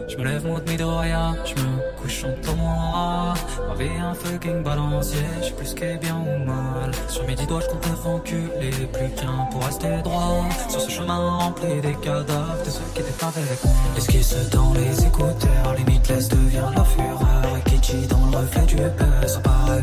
Je me lève mon demi de rien, je me couche en tombant. Ma vie un fucking balancier, je sais plus ce qui est bien ou mal. Sur mes 10 doigts je compte reculer, plus qu'un pour rester droit. Sur ce chemin rempli des cadavres de ceux qui étaient avec moi. Esquisse dans les écouteurs, limite laisse devient la fureur. Et Kitschy dans le reflet du buzz, ça paraît